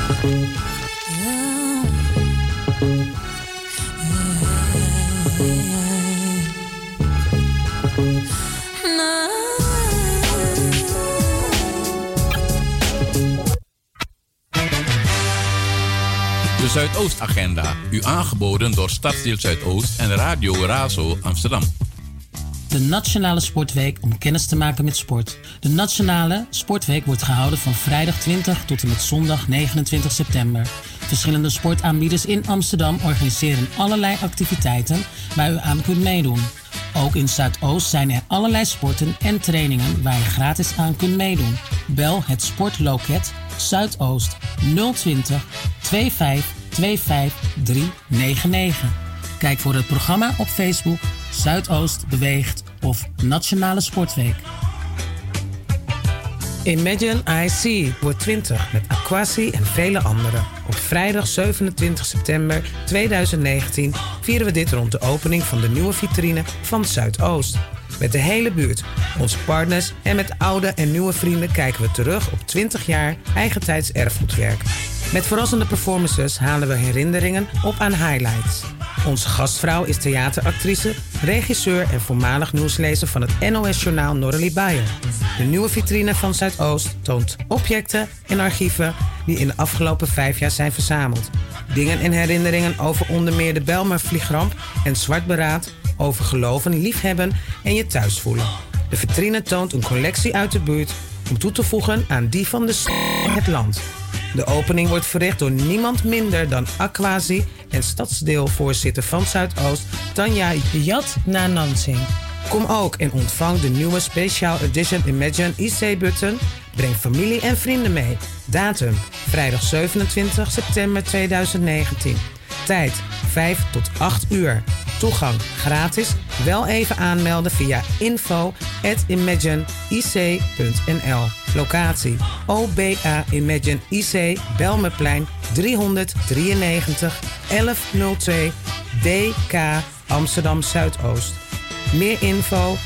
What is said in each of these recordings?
De Zuidoost-agenda, u aangeboden door Stadsdeel Zuidoost en Radio Razo Amsterdam. De Nationale Sportweek om kennis te maken met sport. De Nationale Sportweek wordt gehouden van vrijdag 20 tot en met zondag 29 september. Verschillende sportaanbieders in Amsterdam organiseren allerlei activiteiten waar u aan kunt meedoen. Ook in Zuidoost zijn er allerlei sporten en trainingen waar je gratis aan kunt meedoen. Bel het sportloket Zuidoost 020 25 25 399. Kijk voor het programma op Facebook Zuidoost Beweegt of Nationale Sportweek. Imagine IC wordt 20 met Aquasi en vele anderen. Op vrijdag 27 september 2019 vieren we dit rond de opening van de nieuwe vitrine van Zuidoost. Met de hele buurt, onze partners en met oude en nieuwe vrienden kijken we terug op 20 jaar eigentijds erfgoedwerk. Met verrassende performances halen we herinneringen op aan highlights. Onze gastvrouw is theateractrice, regisseur en voormalig nieuwslezer van het NOS-journaal Norrelie Bayer. De nieuwe vitrine van Zuidoost toont objecten en archieven die in de afgelopen 5 jaar zijn verzameld. Dingen en herinneringen over onder meer de Bijlmer Vliegramp en Zwart Beraad, over geloven, liefhebben en je thuis voelen. De vitrine toont een collectie uit de buurt om toe te voegen aan die van het land. De opening wordt verricht door niemand minder dan Aquasi en stadsdeelvoorzitter van Zuidoost, Tanja Jat Nansing. Kom ook en ontvang de nieuwe Special Edition Imagine IC-button. Breng familie en vrienden mee. Datum: vrijdag 27 september 2019. Tijd: 5 tot 8 uur. Toegang gratis. Wel even aanmelden via info@imagineic.nl. Locatie: OBA Imagine IC, Bijlmerplein 393 1102 DK Amsterdam Zuidoost. Meer info: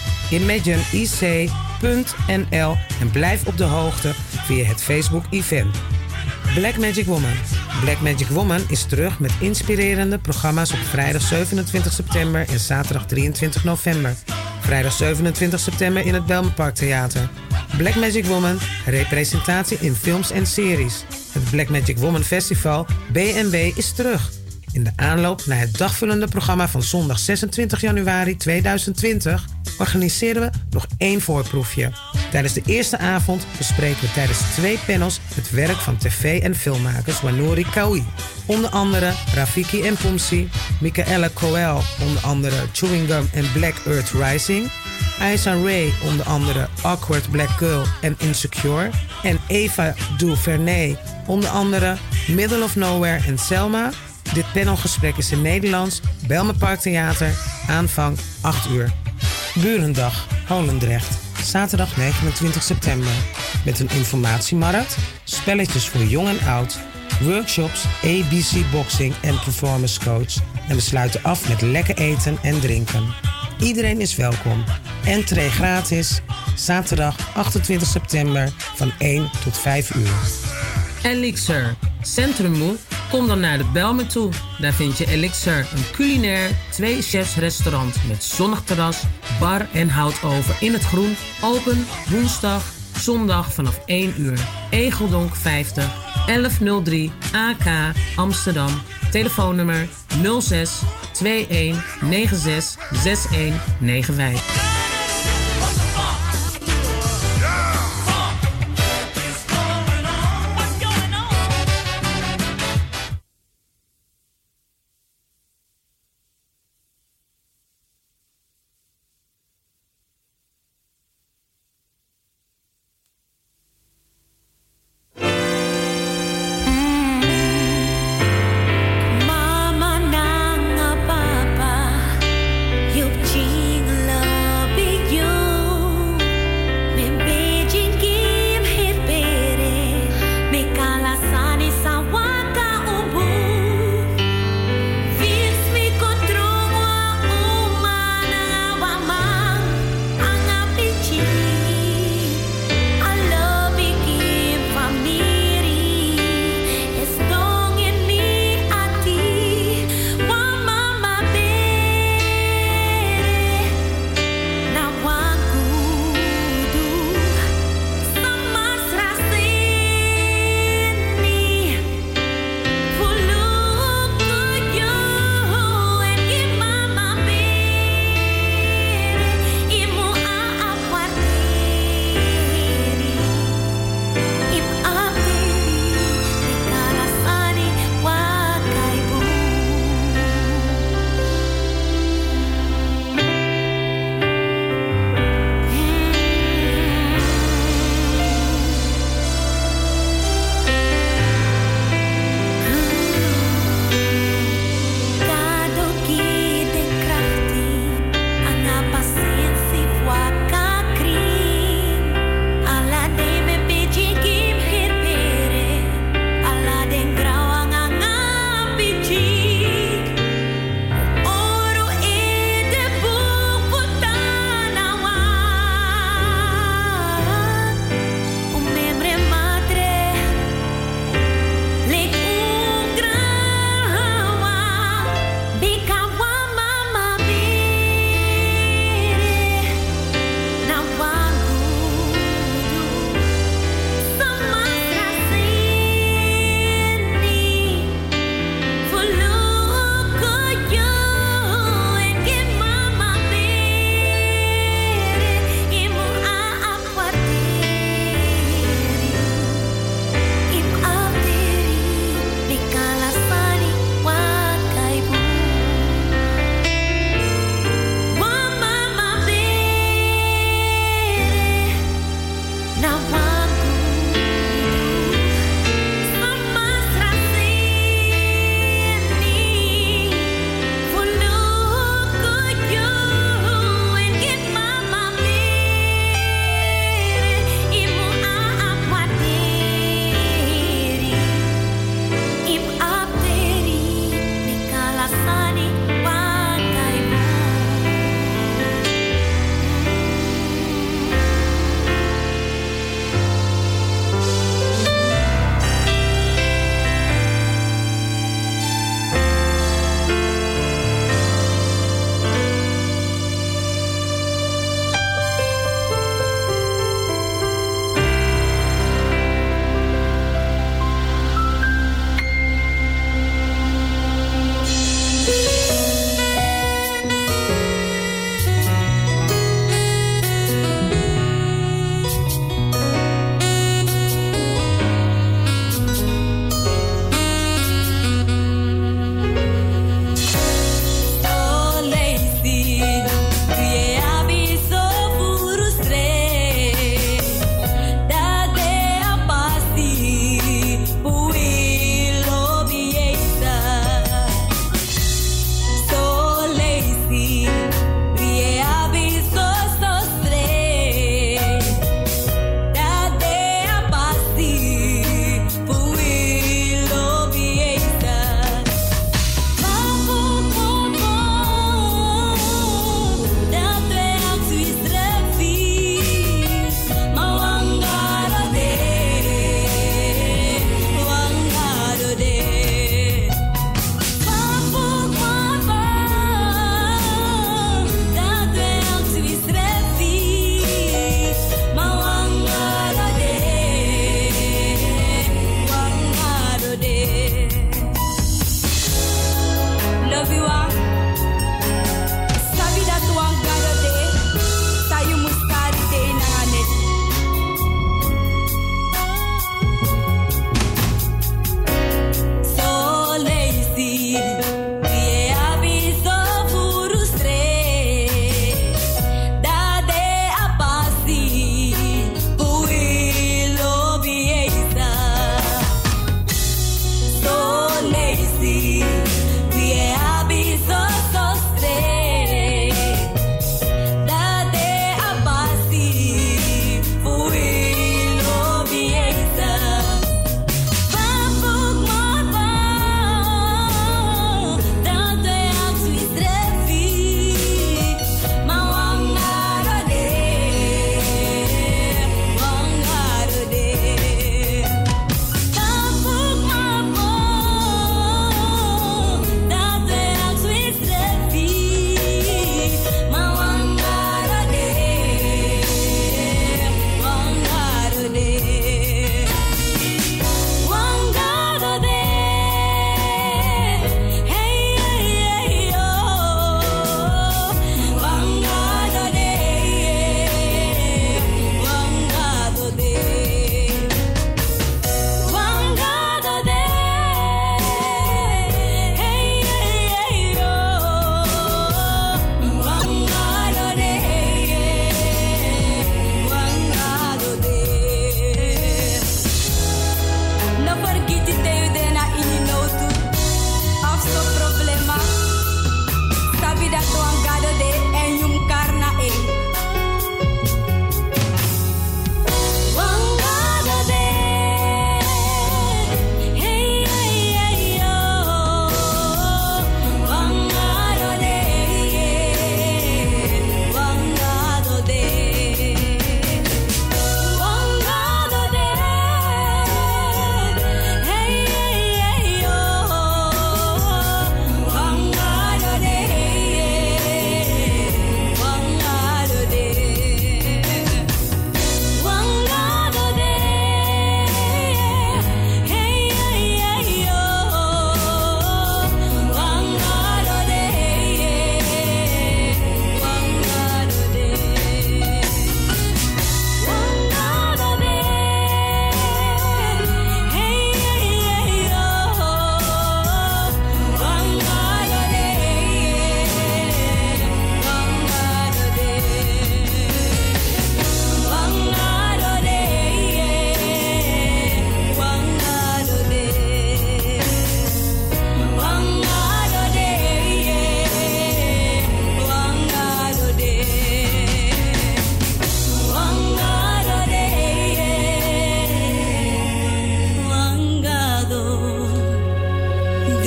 imagineic.nl en blijf op de hoogte via het Facebook-event. Black Magic Woman. Black Magic Woman is terug met inspirerende programma's op vrijdag 27 september en zaterdag 23 november. Vrijdag 27 september in het Bijlmerpark Theater. Black Magic Woman, representatie in films en series. Het Black Magic Woman Festival BNB is terug. In de aanloop naar het dagvullende programma van zondag 26 januari 2020 organiseren we nog 1 voorproefje. Tijdens de eerste avond bespreken we tijdens 2 panels het werk van tv- en filmmakers Wanouri Kawi. Onder andere Rafiki en Pumsi, Michaela Coel, onder andere Chewing Gum en Black Earth Rising, Aisa Ray, onder andere Awkward Black Girl en Insecure, en Eva Duvernay, onder andere Middle of Nowhere en Selma. Dit panelgesprek is in Nederlands, Bijlmerpark Theater, aanvang 8 uur. Burendag, Holendrecht, zaterdag 29 september. Met een informatiemarkt, spelletjes voor jong en oud, workshops, ABC boxing en performance coach. En we sluiten af met lekker eten en drinken. Iedereen is welkom. Entree gratis, zaterdag 28 september van 1 tot 5 uur. Elixir, Centrum Moe. Kom dan naar de Bijlmer toe. Daar vind je Elixir, een culinair 2-chefs restaurant met zonnig terras, bar en houtoven in het groen. Open woensdag, zondag vanaf 1 uur. Egeldonk 50 1103 AK Amsterdam. Telefoonnummer 06 21 96 6195. Mama nanga papa, you've changed love.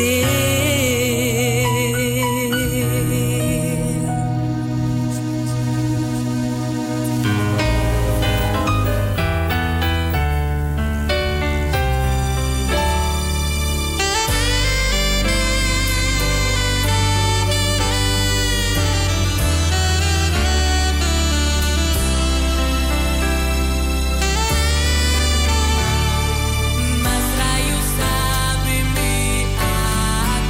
Mas raios abre-me a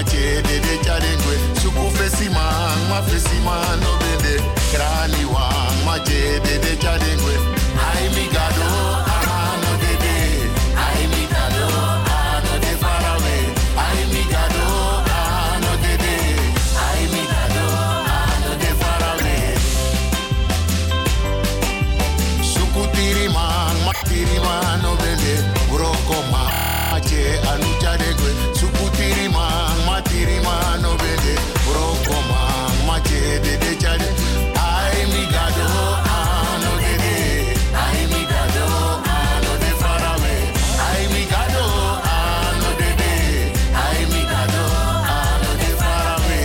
mache de de chadengwe. Suku fesiman, ma fesiman no bende. Krani wang, mache de de chadengwe. Ai mi gado, ano de de. Ai mi gado, ano de farawe. Ai mi gado, ano de de. Ai mi gado, ano de farawe. Suku tiriman, ma tiriman no bende. Broko mache anu chadengwe. Suku tiriman, ma tiriman no bende. Broko mache de de chade. Ai mi gado, ano de de. Ai mi gado, ano de farawe. Ai mi gado, ano de de. Ai mi gado, ano de farawe.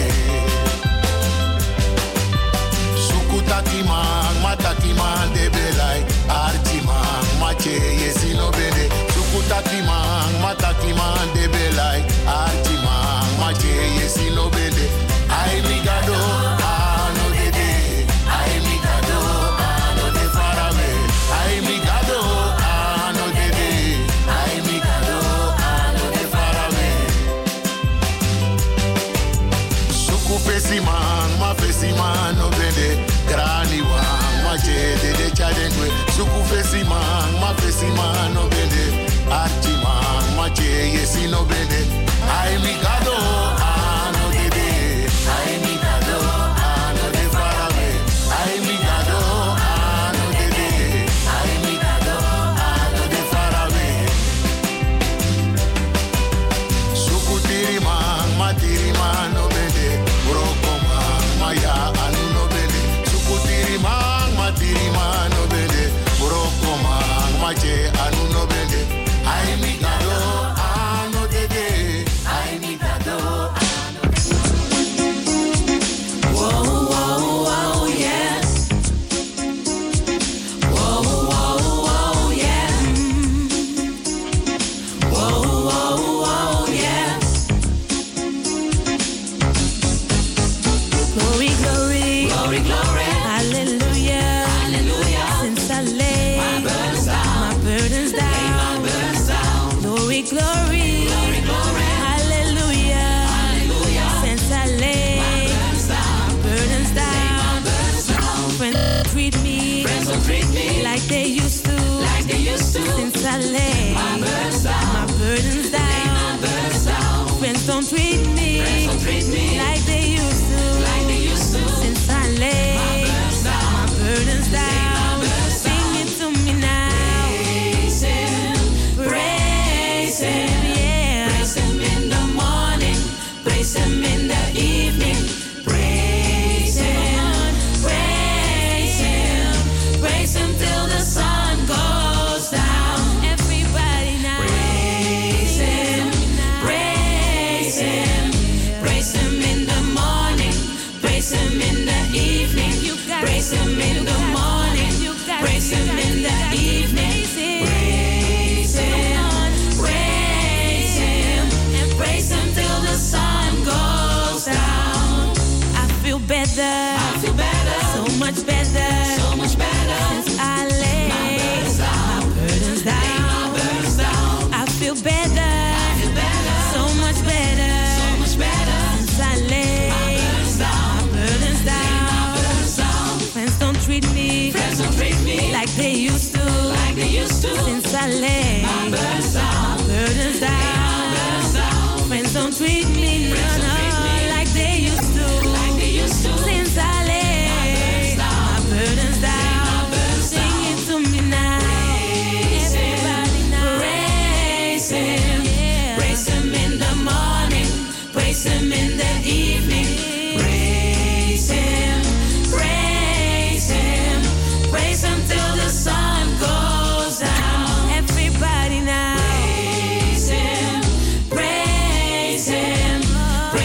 Suku takiman, ma takiman de belai. Archiman, mache yesi no bende. Suku takiman, ma takiman de belai. Archiman, mache yesi no bende. Ai mi gado, ano de de. Ai mi gado, ano de farawe. Ai mi gado, ano de de. Ai mi gado, ano de farawe. Suku fesiman, ma fesiman no bende. Krani wang, mache de de chadengwe. Suku fesiman, ma fesiman no bende. Archiman, mache yesi no bende. Ai mi gado, ano de de. Ai mi gado, ano de farawe. Ai mi gado, ano de de. Ai mi gado, ano de farawe. Suku tiriman, ma tiriman no bende. Broko man, ma ya anu no bende. Suku tiriman, ma tiriman no bende. Broko man, ma che anu no bende. Ai mi gado, ano de de. Ai mi gado, ano de de. Whoa, whoa, whoa, yeah. Whoa, whoa, whoa, yeah. Whoa, whoa, whoa, yeah. Glory, glory, glory, glory. Hallelujah, hallelujah. Since I lay my burdens down, Glory, glory, glory, glory. Hallelujah, hallelujah. Since I lay my burdens down, friends don't treat me like they used to, Since I lay my burdens down, friends don't treat me like they used to, Since I lay my burdens down. Sing it to me now. Praise Him, yeah. Praise Him in the morning, praise Him in the evening. Praise Him, praise Him, praise Him till the sun goes down. Everybody now. Praise Him, praise Him, praise Him in the morning, praise Him in the evening. Praise Him in the morning, praise Him in the evening. Praise Him, praise Him, and praise Him till the sun goes down. I feel better, so much better, since I lay my burdens down. I feel better, so much better, since I lay my burdens down. Friends don't treat me like they used to, since I lay my burdens down. Friends don't treat me, no, like they used to, since I lay my burdens down. Sing it to me now. Everybody now. Praise Him, praise Him in the morning, praise Him in the evening. Praise Him, praise Him, praise Him till the sun goes down. Everybody now. Praise Him, praise Him,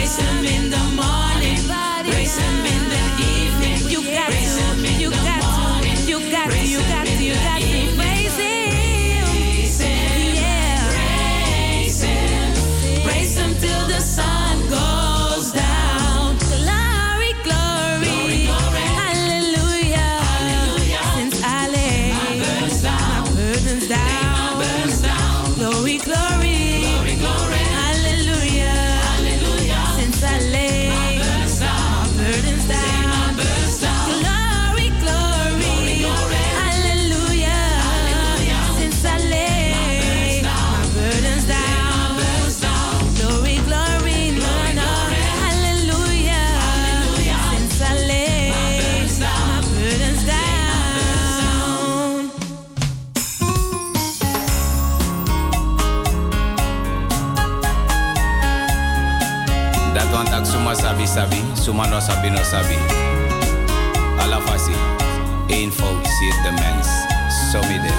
Dat want ak suma sabi sabi, suma no sabi no sabi. Alla fasi, één fout ziet de mens, zo midden.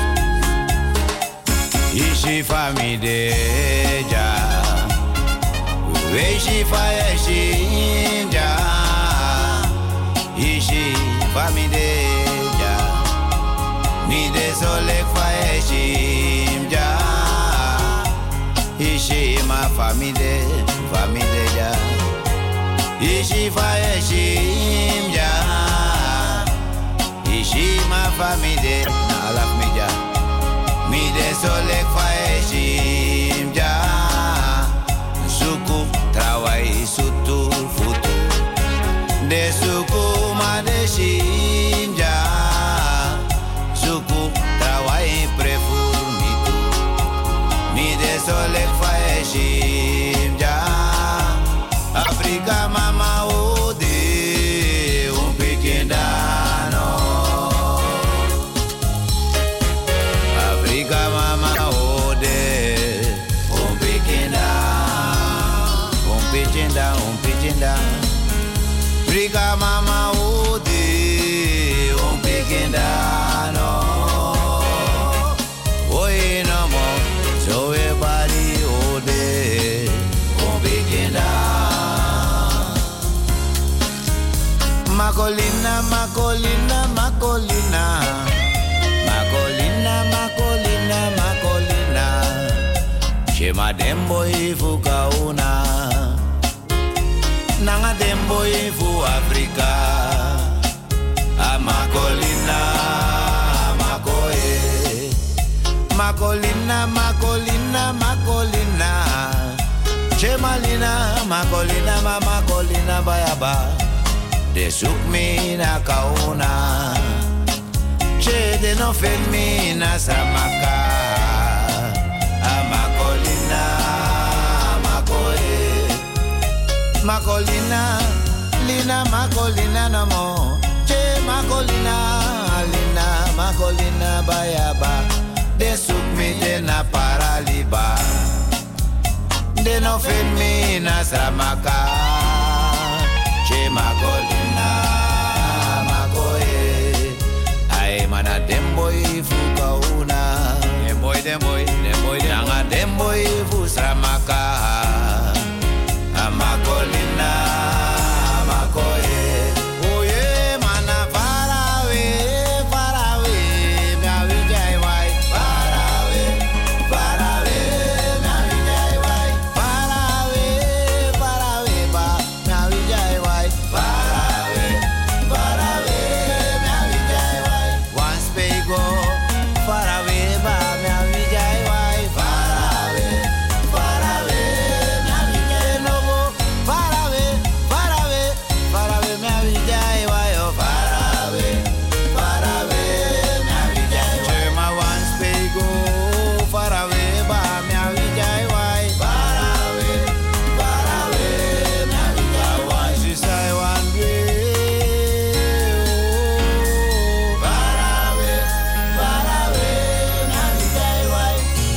Ishi famide ja, weeshi fa yeshi ja. Ishi famide ja, mide solek fa yeshi ja. Ishi ma famide, famide ja. Ishi fa yeshi ja. Ishi ma famide, na alaf mi ja. Mide solek fa yeshi ja. Suku trawai sutu futu. De suku ma de shimja. Suku trawai prefur mitu. Mide solek fa shimja. Afrika mama ode un pikendano. Afrika mama ode un pikendano. Un pikendano. Afrika mama ode un pikendano. Oye no mo, so everybody ode un pikendano. Macolina, Macolina, Macolina. Macolina, Macolina, Macolina. Shema dembo ifuka una. Nanga dembo ifu Afrika. Macolina, Macoe. Macolina, Macolina, Macolina. Chemalina, Macolina, Macolina, bayaba. De zoek me na kauna. Che de no fel me na samaka. Macolina, Macoe. Macolina, Lina, Macolina no mo. Che Macolina, Lina, Macolina bayaba. De zoek me de na paraliba. De no fel me na samaka. Che Macolina, Macoe. Ay mana demboy fuka una. Demboy. Nanga demboy fu sramaka. Macolina, Macoe. Oye mana farawe, farawe. Me avijay wai. Farawe, farawe. Me avijay wai. Farawe, farawe ba. Me avijay wai. Farawe, farawe. Me avijay wai. Once pego, farawe ba. Me avijay wai. Farawe, farawe. Me avijay no go. Farawe, farawe, farawe. Me avijay wai. Oh farawe, farawe. Me avijay wai. Chema once pego, farawe ba. Me avijay wai. Farawe, farawe. Me avijay wai. She say one day. Farawe, farawe. Me avijay wai.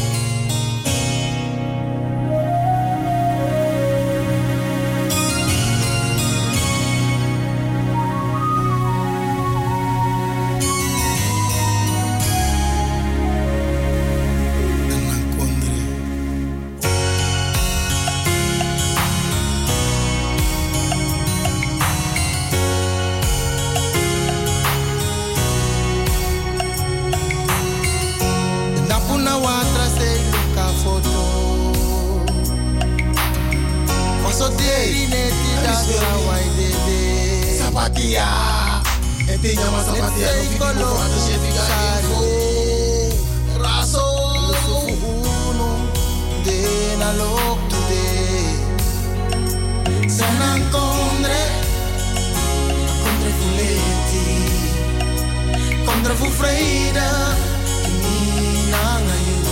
Napuna watra se luka foto. Faso dei neti da trawai dede. Zapatia. Eti nyama zapatia no fiki mo ando se figa info. Raso. Uno de na look today. Sanan kondre. Kondre fuleti. Kondre fu freida. Mina na you.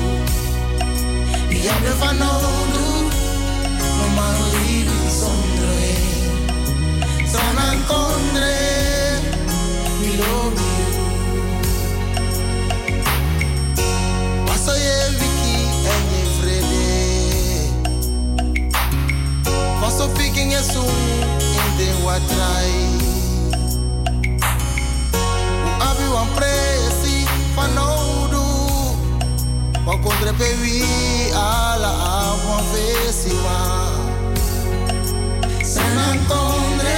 Y abre fanolu. No man libi sondre. Sanan kondre. We love you. Paso ye wiki en ye frede. so picking your soon in the watrai. Abi wan presi fanoudu. Wa kontre pewi ala wan fesi wa. Sanan kondre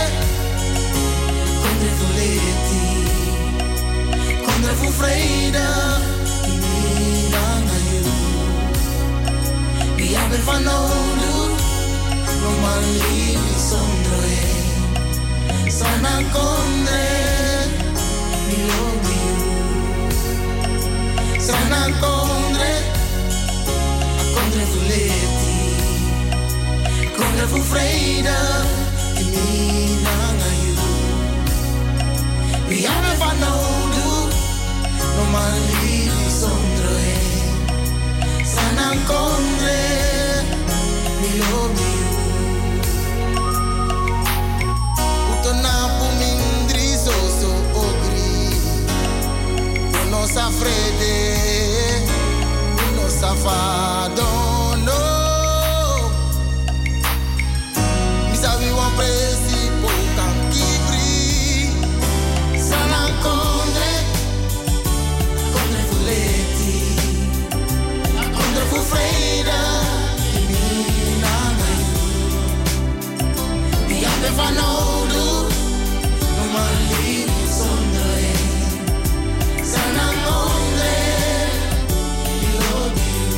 fuleti. Kondre fu freida. Vi hebben van nodig, roman liefde zonder heen. Sanan kondre, mi love you. Sanan kondre, a kondre fu leti. Kondre fu vrede, mi nanga you. Vi hebben van nodig, roman liefde zonder heen. Sanan kondre, mi love you. Utonapu mindri so ogri. Uno sa frede, uno sa fadono. Mi sabi wan presi po kan kibri. Sanan kondre, kondre fuleti. Kondre fu vrede, mi nanga you. Vi hebben van nodig, normaal liefde zonder heen. Sanan kondre, mi love you.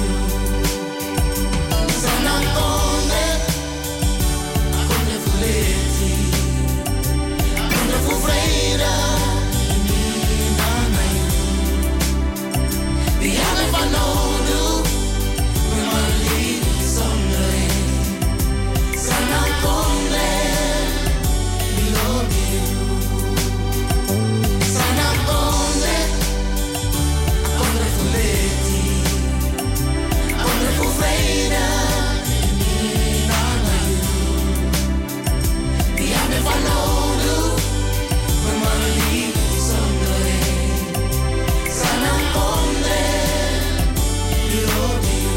Sanan kondre, kondre fu leti. Kondre fu vrede, mi nanga you. Vi hebben van nodig. Sanan kondre, mi love you. Sanan kondre, kondre fu leti. Kondre fu vrede, mi nanga you. Vi hebben van nodig, maar liefde zonder heen. Sanan kondre, mi love you.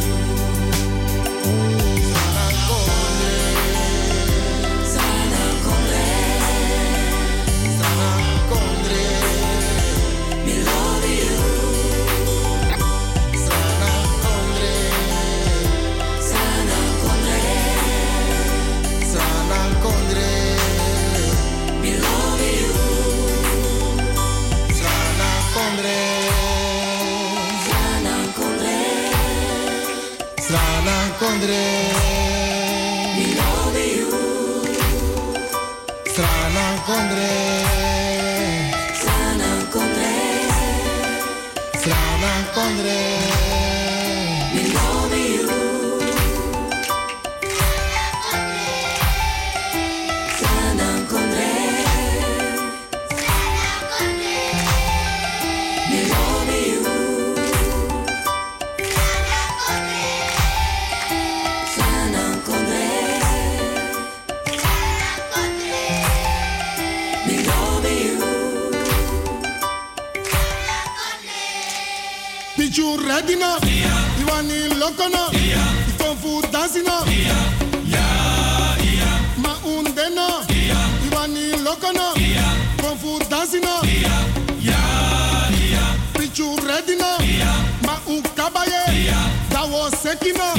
Kondre, mi love you. Sanan kondre, sanan kondre, sanan kondre, mi love you. Sanan kondre, mi love you. You ready now? You want to look now? You want food dancing now? Ma unde now? You want to look now? You want food dancing now? You ready now? Ma ukabaye? That was seki now?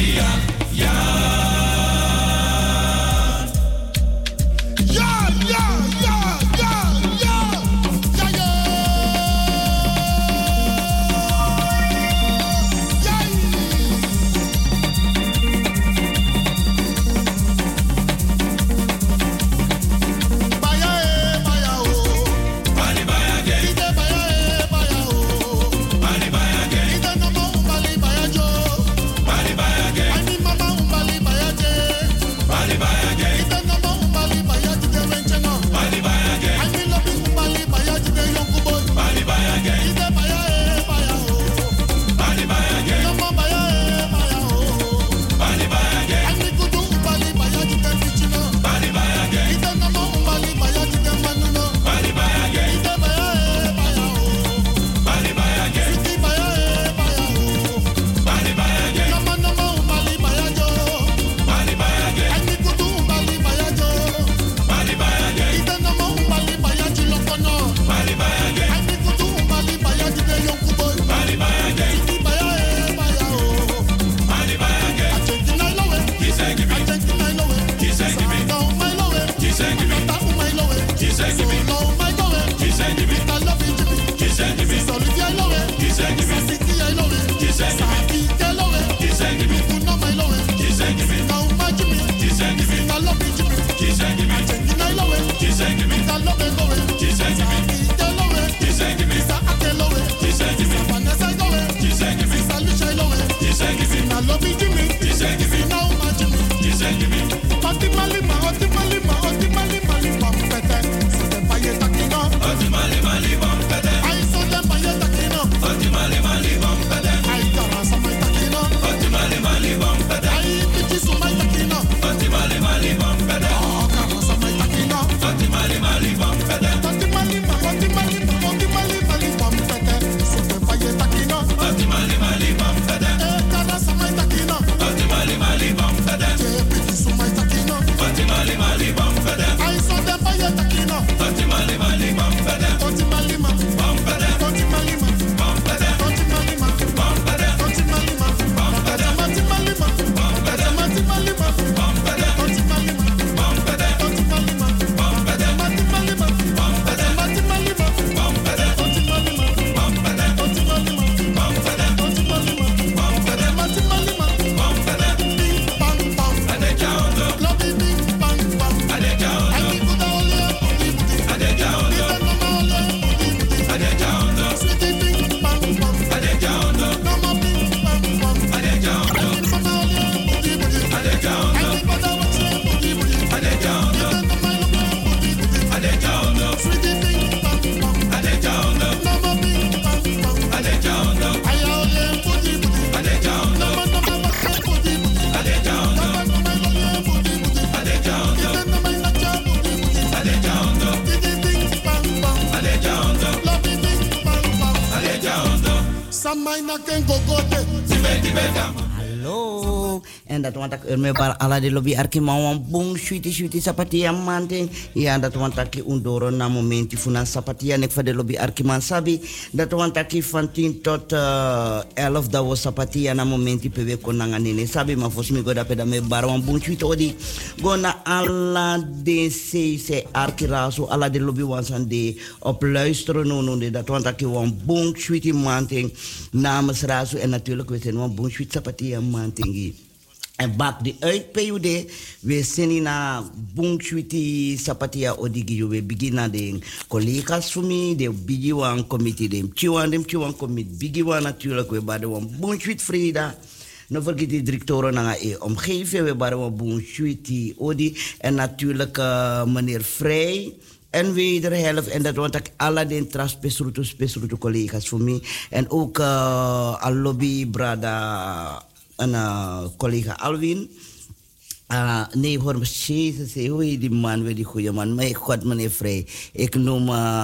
Hallo. En dat want ik me bar ala de lobby arkimawan bong shuti sapatia manting. Ja, dat want ik undoro na momenti funa sapatia nek van de lobby arkiman sabi. Dat want ik van 10 tot 11 dat was sapatia na momenti pewe konanganine sabi ma fos mi goda peda me bar wan bong shuti odi. Gona ala de se arkiraso ala de lobby wansan de op luisteren no de dat want ik wan bong shuti manting namens raso en natuurlijk we zijn wan bong shuti sapatia manting. En bak die uit PUD, we zijn na bungchuiti sapatia odigi, we beginnen de collega's voor mij, de bigiwan committee, de mchiwan committee, bigiwan natuurlijk, we baden wan bungchuit Frida. No vergeet die directoren naar de omgeving, we baden wan bungchuiti odi, en natuurlijk meneer Vrij. En wederhelft, en dat want ik alle den spesruto collega's voor mij. En ook al lobby brada en collega Alwin. Nee, hoor me Jezus, hoe je die man, weer die goede man. Mijn God, meneer Vrij. Ik noem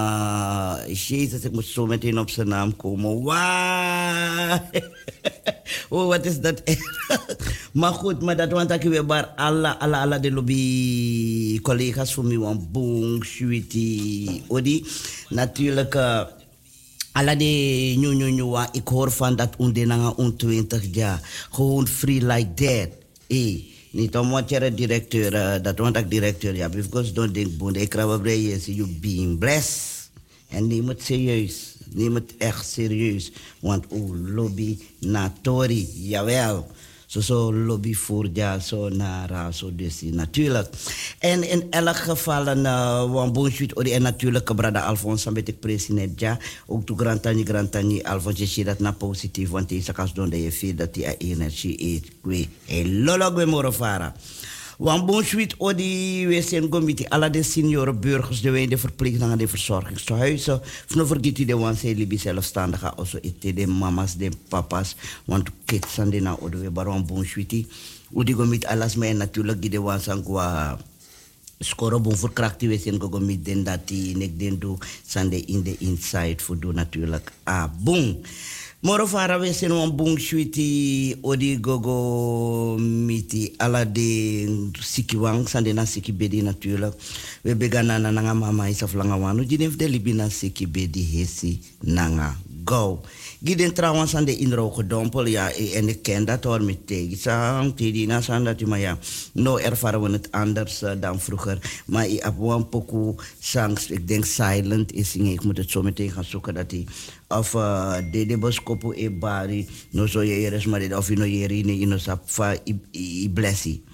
Jezus, ik moet zo meteen op zijn naam komen. Wauw. Oh, wat is dat? Maar goed, maar dat want ik weer bar alle de lobby collega's voor mij, want boom, sweetie, odi. Natuurlijk, alle de nieuw, ik hoor van dat ondenanga 20 jaar. Gewoon free like that. Niet om wat je directeur, dat want ik directeur, ja, because don't think boende, ik raak bij je, you being blessed. En neem het serieus, neem het echt serieus, want lobby na tori, jawel. Zo lobby voor ja, zo naar zo dus natuurlijk. En in elk geval een bonsuit en natuurlijk brada Alphonse met ik president ja, ook toe grantani Alphonse je dat na positief want deze kas doen dat je vindt dat die energie eet kwe lolo gwe morofara. Want bonsuit odi we zijn comité alle de senioren burgers de verpleegingen en de verzorgingshuizen. Van vergeet die de wan zijn libi zelfstandigen also ete de mamas de papas want kids zijn de na odi we baron bonsuiti. Odi comité alles mij natuurlijk die de wan zijn qua score bon voor krachtig we zijn comité den dat die nek den do zijn de in de inside voor do natuurlijk bon. Morofara we zijn een bungsuiti odi gogo miti ala de sikiwang sande na sikibedi natuurlijk. We begana na nanga mama isa flanga wanu jidef de libina sikibedi hesi nanga go. Giden trouwens aan de inro gedompel ja en ik ken dat hoor met tegen tidina san dat je maar ja no ervaren we het anders dan vroeger maar ik heb een pokoe songs ik denk silent is ik moet het zo meteen gaan zoeken dat hij of de boskopo e bari no zo je is maar of no je rine ino sapfa i blessi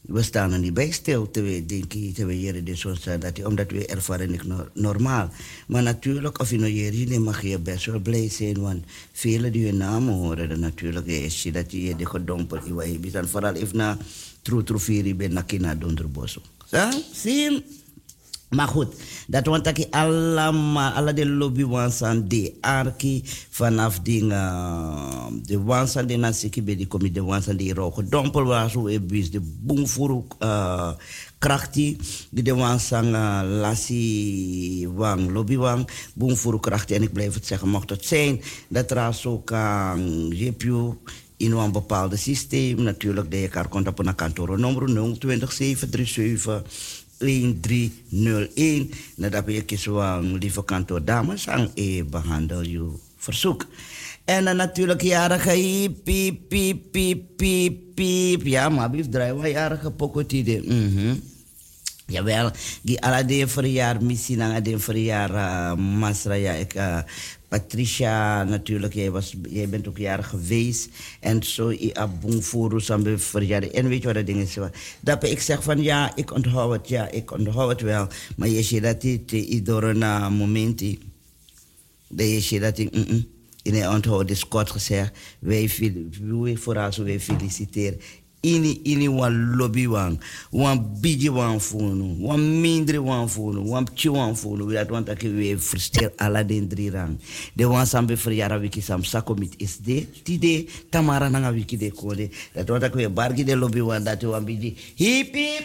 We staan er niet bij stil, terwijl je dus zo zeggen dat omdat we ervaren niet normaal. Maar natuurlijk, of je nou hier mag je best wel blij zijn, want velen die je naam horen, dan natuurlijk is je dat je de gedompeld is. En vooral even naar Troetroefiri bij Nakina Donderbosso. Zie. Maar goed, dat want ik allemaal, alle de lobby wansan de arki vanaf de wansan de nasiki bij de comité de wansan de roge dompel was hoe ebis de boomfuru krachti de wansan lasi wang lobby wang boomfuru krachti en ik blijf het zeggen mocht het zijn dat er zo kan jepu in een bepaald systeem natuurlijk de je kan contact op een kantoor nummer 02737 1301. Nadat je kiest van lieve kantoor dames en behandel je verzoek. En dan natuurlijk jarige piep, piep, piep, piep, piep. Ja, maar blijf draaien wat jarige pokotide. Jawel, die alle de verjaar missie na de verjaar Masra ja ik Patricia natuurlijk jij bent ook jarig geweest en zo i abung voor samen verjaardag en weet je wat dat ding is dat ik zeg van ja ik onthoud het wel maar je ziet dat dit door een momenti dat je ziet dat in een onthoud is kort gezegd wij vooral zo wij feliciteren ini wan lobby wan bigi wan funu wan mindre wan funu wan pchi wan funu dat want dat we verster alla den drie rang de wan sambe verjara wiki sam sakomit is de tide tamara nanga wiki de kode dat want dat we bargi de lobby wan dat wan bigi hip hip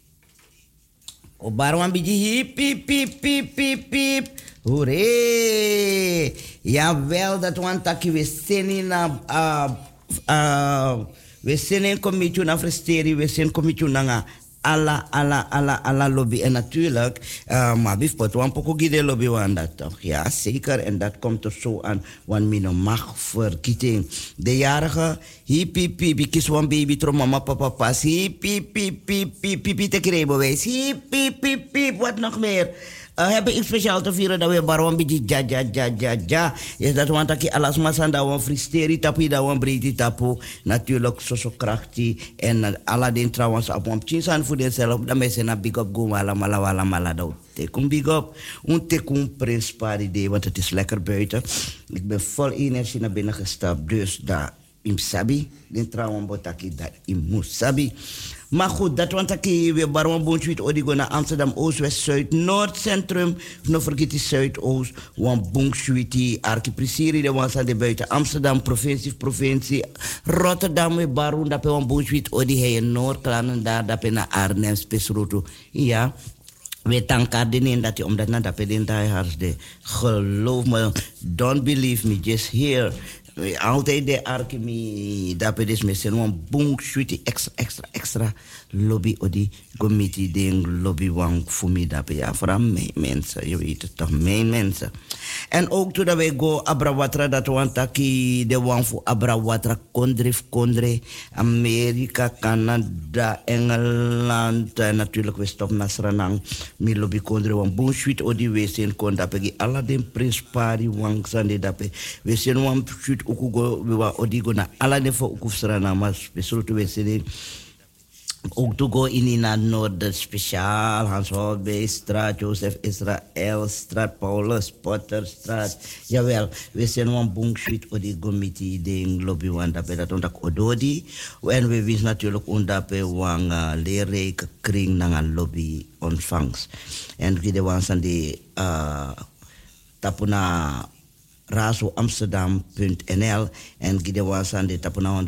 o bar wan bigi hip hip hip hip hip hip hooray jawel dat want dat we seni na we zijn een comité na frusteren, we zijn een comité na alla lobby. En natuurlijk, maar bijvoorbeeld, want ook de lobby want dat toch? Ja, zeker. En dat komt er zo aan, want men mag verkieting. De jarige, hip, hip, hip, ik kies one baby, trom mama, papa, pas, hip, hip, hip, hip, hip, hip, te krijgen bewijs, hip, hip, hip, hip, wat nog meer? Hebben ik speciaal te vieren dat we baron beetje ja. Is dat want ik alles masan dat we fristeri tapu dat we breedte tapu natuurlijk zo krachtig en alle den trouwens op een chinsan voor dezelfde dat mensen naar big up go mala dat tekum big up un tekum prins party want het is lekker buiten. Ik ben vol energie naar binnen gestapt dus daar im sabi den trouwens botaki dat im musabi. Maar goed, dat want ik weer baron bontje odigo naar Amsterdam Oost, West, Zuid, Noord, Centrum. No vergeet die Zuidoost. Want bontje archiprisiri de was aan de buiten Amsterdam, provincie. Rotterdam weer baron dat we bontje odi hij in Noord klanen daar dat we naar Arnhem spesroto. Ja. We danken in dat je omdat na dat we den daar de geloof me, don't believe me, just hear. Altijd de archimie dat we dus met z'n boom shooty extra lobby odi committee ding lobby wang voor me dat ja voor mijn mensen je weet het toch mijn mensen en ook toen we go abrawatra dat want taki de wang voor abrawatra kondre Amerika Canada Engeland natuurlijk we stop nasranang mi lobby kondre wang boom shoot odi we zijn kon dat we alla den prins party wang sande dat we zijn wang shoot ukugo we wa odigo na alla de voor ukufsrana mas besluit we zijn ook to go in Noord speciaal Hans Holbestraat, Joseph Israël straat, Paulus Potterstraat. Jawel, we zijn een bongschuit op die committee ding lobby want dat ondak ododi en we wist natuurlijk omdat we wang leerrijke kring naar een lobby ontvangst en we de wans aan die tapuna raso amsterdam.nl en we de wans aan die tapuna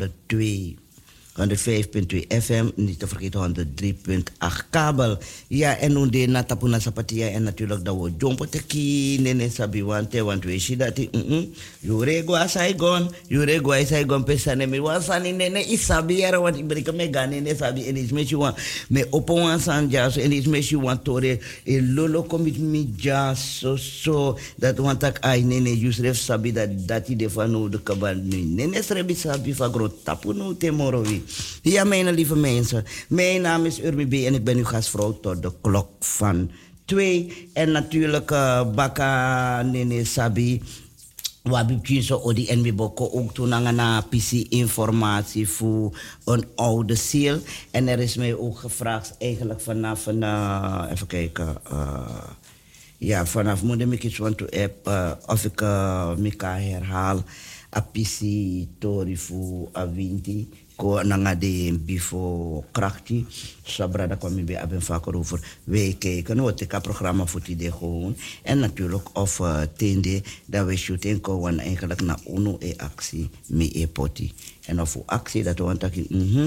105.2 FM, niet te vergeten 103.8 kabel. Ja, en nu de natapuna sapatia en natuurlijk dat we jompo teki nene sabi want we zien dat Jurego Saigon pesane me wansani nene isabi era want ik ben me gane nene sabi en is mechi wan me opo wansan jas en is mechi wan tore e lolo komit mi jas so dat want ak ai nene Yusref sabi dat die defanu de kaban nene srebi sabi fa gro tapunu temorowi. Ja, mijn lieve mensen. Mijn naam is Urmi B. en ik ben uw gastvrouw tot de klok van 2. En natuurlijk Baka Nene Sabi. Wabi Chinso Odi en Miboko ook toen na PC informatie voor een oude ziel. En er is mij ook gevraagd eigenlijk vanaf even kijken. Ja, vanaf moet ik iets want to app of ik me kan herhaal. A PC tori voor Awinti. Ko nanga de before krachti. Sabrada kwam ik bij Aben vaker over. Wij kijken wat ik programma voor die gewoon. En natuurlijk of tende dat we shooting komen eigenlijk naar UNO e actie mee e poti. En of actie dat want ik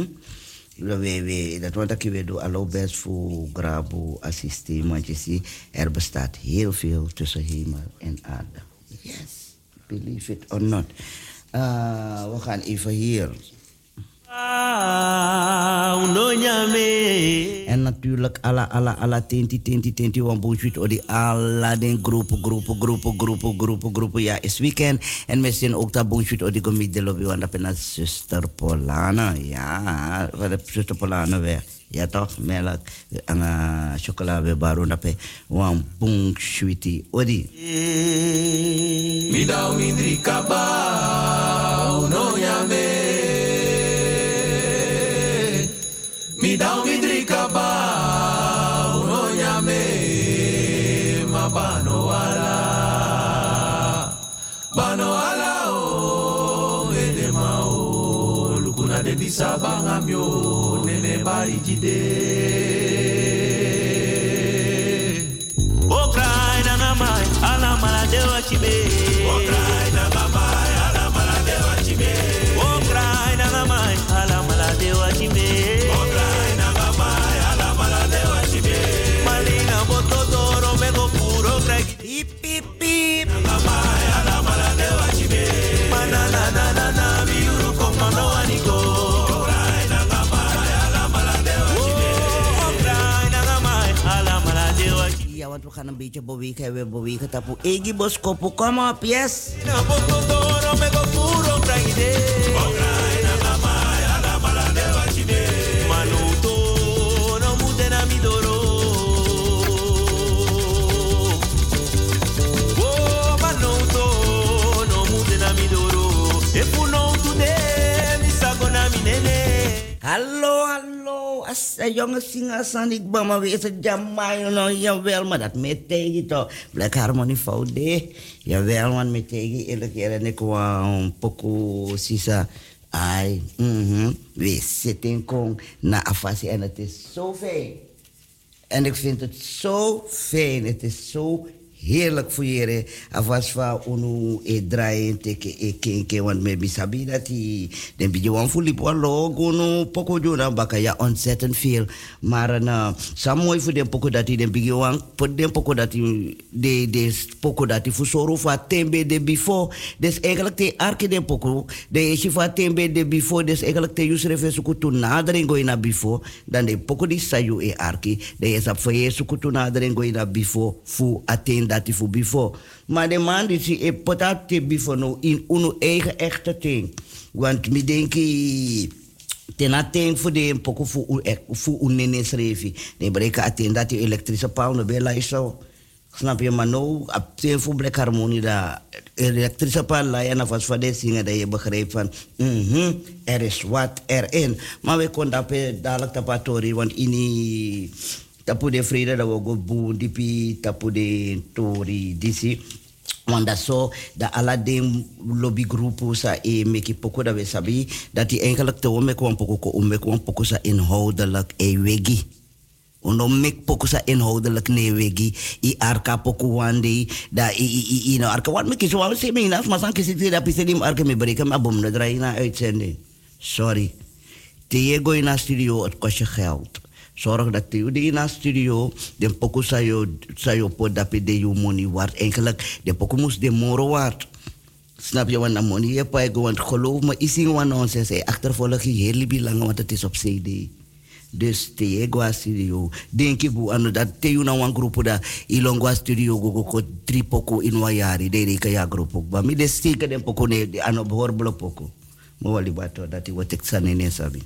dat want ik we doen allo best voor grabo assisteren. Want je ziet er bestaat heel veel tussen hemel en aarde. Yes, believe it or not. We gaan even hier. En natuurlijk alla tenti want bullshit odi alla den groepen ja is weekend en misschien ook dat bullshit odi gemiddel lobby want dat is zuster Polana ja wat de zuster Polana weer ja toch melk en chocola weer baron dat is want bullshit odi midau midri kaba no yame mi dau mi drika ba uno llame ma bano ala o edema o lukuna de disabanga myo nene bari jide o cry na ngamai ala mala de wachibe o cry na ngamai ala mala de wachibe o cry na ngamai ala mala de wachibe want we gaan een beetje bewegen. We bewegen tapu. Egi boskopu, kom op, yes. Hallo, als een jonge zinger san ik ben maar weer ze jamai, no, jawel, maar dat met tegen toch. Black Harmony Foude, jawel, man, met tegen elke keer en ik wou poco sisa. Ai, we zitten kon na afasi en het is zo fijn. En ik vind het zo fijn, het is zo heerlijk voor je. Afwas van unu e draaien teke kenke want me bisabi dat die den beetje wan fulip wan logo no poko jona baka ja ontzettend veel. Maar sa mooi voor den poko dat die den beetje wan voor den poko dat die de poko dat die voor soro van tembe de before. Dus eigenlijk te arke den poko de is van tembe de before dus eigenlijk te use refe suku tu nadering go ina before dan de poko die sayu e arke de is op voor je suku tu nadering go ina before fu attend dat die voor before. Maar de man die zie ik potate before no in uno eigen echte ding. Want mi denki tena ting voor de poko voor unenes revi. De breken attend dat die elektrische paal no bela zo. Snap je, maar nou, op zijn voor Black Harmony, dat elektrische paal en af als van de zingen, dat je begrijpt van, er is wat erin. Maar we konden dat dadelijk tapatori, want in die tapu de vrede dat we go boe dipi tapu de tori disi. Want dat zo, dat alle de lobbygroepen sa meki poko dat we sabi, dat die eigenlijk te ome kwam poko sa inhoudelijk wegi. Ono mek poko sa inhoudelijk ne wegi. I arka poko wandi, da i no arka wat meki zo wel se me nas, maar san kisi dat pise dim arka me breken, maar bom na draai na uitzending. Sorry. Te je go in studio, het kost je geld. Zorg dat je in de studio, de poko sayo pot dat je de money waard. Eigenlijk, de poko moest de moro waard. Snap je, want de money je pa want geloof me, is in one nonsense. Achtervolg je heel lief lang, want het is op CD. Dus te je go studio. Denk je boe, dat te je nou een groep dat ilongwa studio go 3 poko in wajari, de reka ja groep. Maar mi de steken de poko ne, de ano behorbele poko. Mo wali bato dat je wat ik sanene sabi.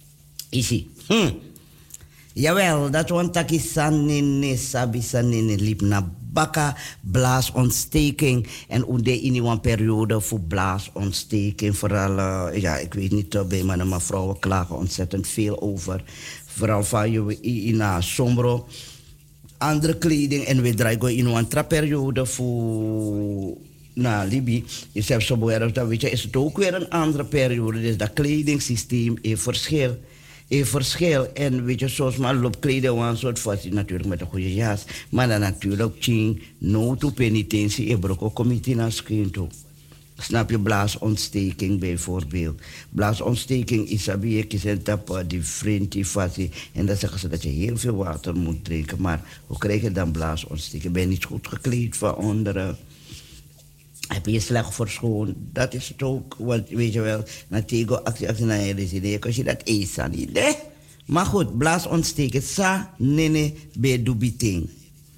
Isi. Jawel, dat want taki sanene sabi sanene lip na baka blaasontsteking. En onde in een periode voor blaasontsteking. Vooral, ik weet niet, bij mannen, maar vrouwen klagen ontzettend veel over. Vooral van je in sombro. Andere kleding. En we draaien in een andere periode voor... Libi, je zegt zo mooi, dan weet je, is het ook weer een andere periode. Dus dat kledingssysteem heeft verschil. En weet je, zoals maar loopkleding, een soort van, natuurlijk met een goede jas. Maar dan natuurlijk, ching, no to penitentie, ik brok ook comité naar schijn toe. Snap je, blaasontsteking bijvoorbeeld. Blaasontsteking is je kiest op die vriend, die fasie. En dan zeggen ze dat je heel veel water moet drinken. Maar hoe krijg je dan blaasontsteking? Ben je niet goed gekleed van onderen? Heb je slecht verschoond? Dat is het ook. Want weet je wel, natuurlijk actie naar je resideren, als je dat eet aan niet. Nee. Maar goed, blaasontsteken. Sa, nene, be dubiting.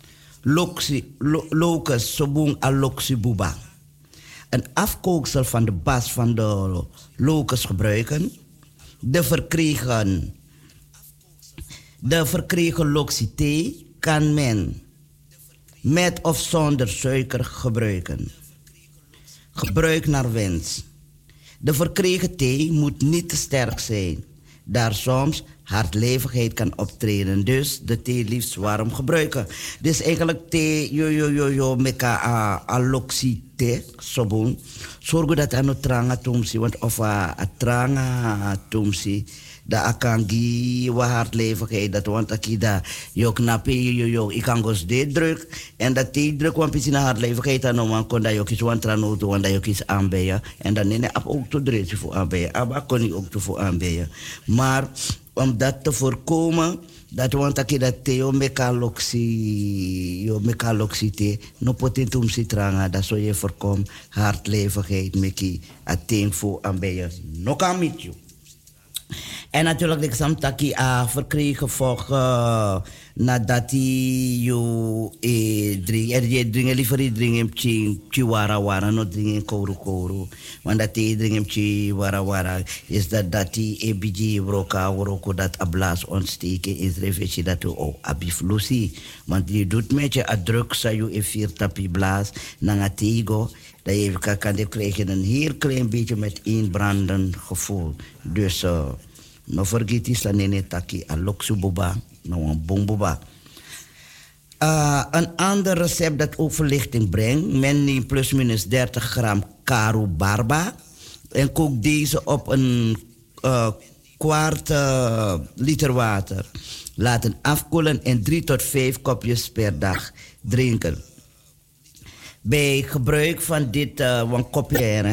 Locus, sobung aloxi buba. Een afkooksel van de bas van de locus gebruiken. De verkregen loxité kan men met of zonder suiker gebruiken. Gebruik naar wens. De verkregen thee moet niet te sterk zijn, daar soms hartlevigheid kan optreden. Dus de thee liefst warm gebruiken. Dus eigenlijk thee, meka aloxite, sobon. Zorg dat aan het tranga tumsi, want of a tranga tumsi, da akangi wa hartlevigheid, dat want akida yo knappe yo ik kan gos de druk en dat die druk want pisina hartlevigheid aan man kon da yo kis want trano to want da yo kis aanbeya en dan nene ap ook to drees voor aanbeya aba kon ik ook to voor aanbeya, maar om dat te voorkomen, dat want akida theo mekaloxite no potentum citranga, dat zo je voorkomt hartlevigheid meki ateng voor aanbeya no kan met you. En natuurlijk, ik sam taki verkregen voor nadat je dringen liever dringen wara no dringen koru. Want dat je dringen wara is dat die ebiji wroko dat ablaas ontsteken is reflectie dat je abiflusi. Want je doet met je druk sa je 4 tapi blaas na tego. Dat je kan krijgen een heel klein beetje met inbranden gevoel. Dus no vergeet is dat nene taki aloxu boba, no een bomboba. Een ander recept dat ook verlichting brengt. Men neemt plus minus 30 gram karu barba en kookt deze op een kwart liter water. Laten afkoelen en 3 tot 5 kopjes per dag drinken. Bij gebruik van dit een kopje,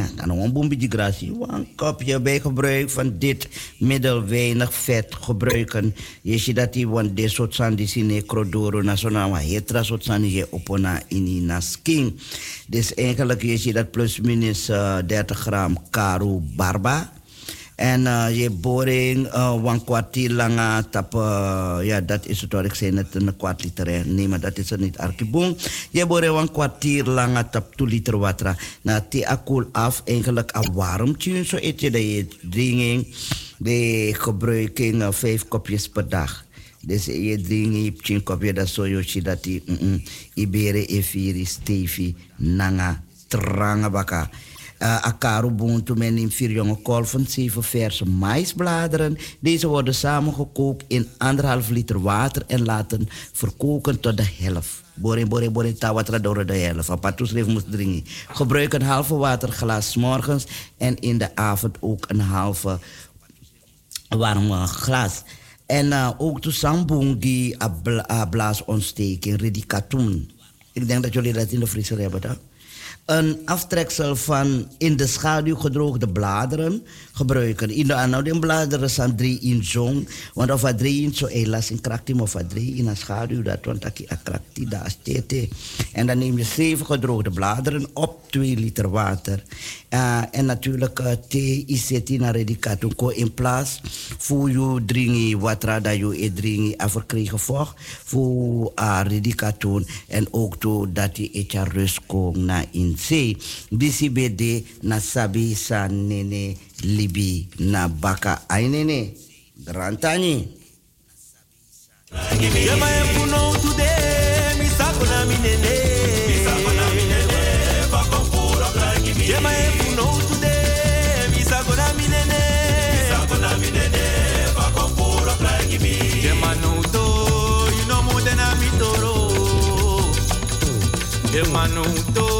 een kopje bij gebruik van dit middel weinig vet gebruiken. Je ziet dat die want de soort van die sine krodoro nationaal maar hetra soort van je opona in na skin. Dus eigenlijk je ziet dat plus minus 30 gram karu barba. En je boring een kwartier lang tap, ja dat is het wat ik zei net een kwart liter. Nee, maar dat is er niet arkiboom. Je boring een kwartier lang tap 2 liter water. Na die akkool af eigenlijk een warmtje. Zo eet je dat je drinking, de gebruiking 5 kopjes per dag. Dus je drinkt 10 kopjes, dat zo je dat die ibere efiri stevi nanga tranga baka. Akaru buntu men in 4 jonge kolven, 7 verse maïsbladeren. Deze worden samengekookt in 1,5 liter water en laten verkoken tot de helft. Boring, tawatra door de helft. Apatus leef moest drinken. Gebruik een halve waterglas 's morgens en in de avond ook een halve warm glas. En ook de sambungi blaasontsteking, redicatoon. Ik denk dat jullie dat in de vriezer hebben, hè? Een aftreksel van in de schaduw gedroogde bladeren gebruiken. In de aanhouding bladeren zijn 3 in zon. Want of 3 in zo elas in krakti, of 3 in een schaduw, dat want dat je krakti, dat is tete. En dan neem je 7 gedroogde bladeren op 2 liter water. En natuurlijk thee is het in een redicatoon. In plaats voor je drinken water dat je drinkt afgekregen vocht voor redicatoon. En ook dat je het rust komt na in zee. Disi bede na sabi sa nene libi na baka ay nene. Grantani. Yama epuno today, mi sakuna mi nene. Manuto